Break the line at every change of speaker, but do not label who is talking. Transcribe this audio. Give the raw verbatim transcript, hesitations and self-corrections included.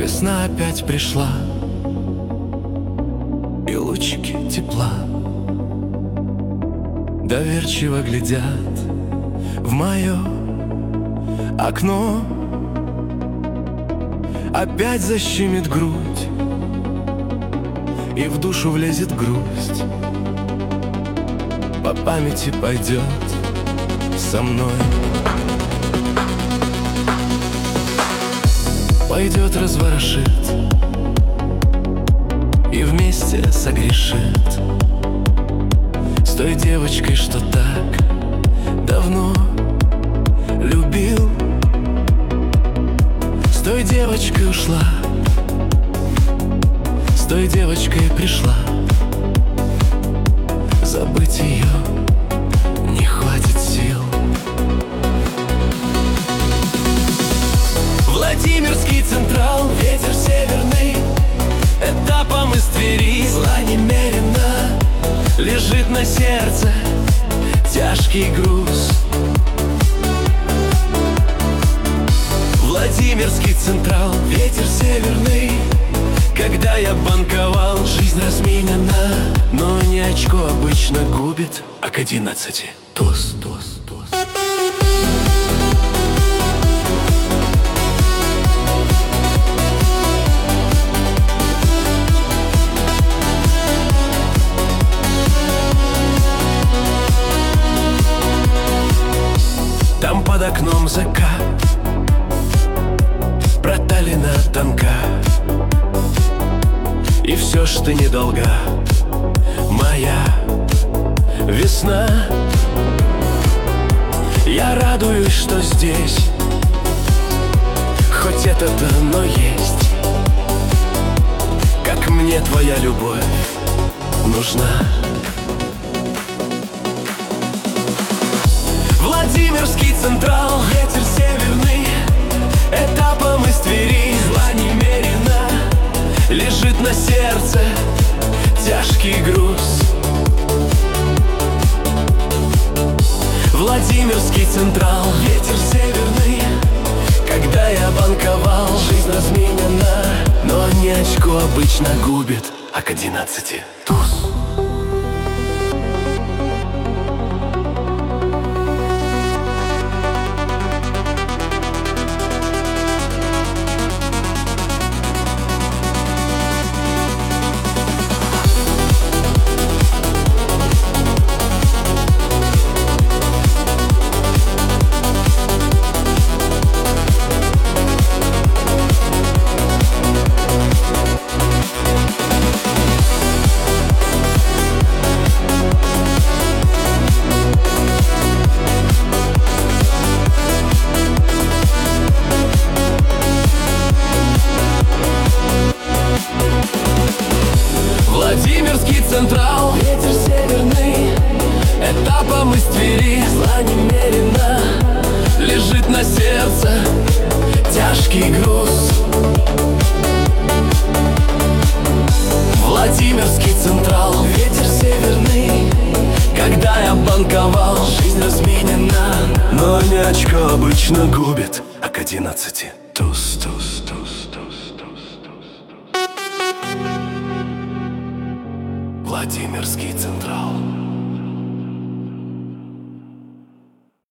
Весна опять пришла, и лучики тепла доверчиво глядят в мое окно. Опять защемит грудь, и в душу влезет грусть. По памяти пойдет со мной. Пойдет, разворошит и вместе согрешит с той девочкой, что так давно любил. С той девочкой ушла, с той девочкой пришла. Забыть ее не хватит сил. Владимирский Централ, ветер северный, этапом из Твери. Зла немерено, лежит на сердце тяжкий груз. Владимирский Централ, ветер северный. Когда я банковал, жизнь разменена, но не очко обычно губит, а к одиннадцати туз, туз, туз. Там под окном закат, проталина тонка, и все ж ты недолга, моя весна. Я радуюсь, что здесь хоть это-то, но есть. Как мне твоя любовь нужна. Владимирский Централ, ветер северный, этапом из Твери. Зла немерено, лежит на сердце тяжкий груз. Владимирский Централ, ветер северный. Когда я банковал, жизнь разменена, но не очко обычно губит, а к одиннадцати туз. Владимирский Централ, ветер северный, этапом из Твери. Зла немерено, лежит на сердце тяжкий груз. Владимирский Централ, ветер северный. Когда я банковал, жизнь разменена, но не очко обычно губит, а к одиннадцати туз, туз, туз, туз, туз. Владимирский Централ.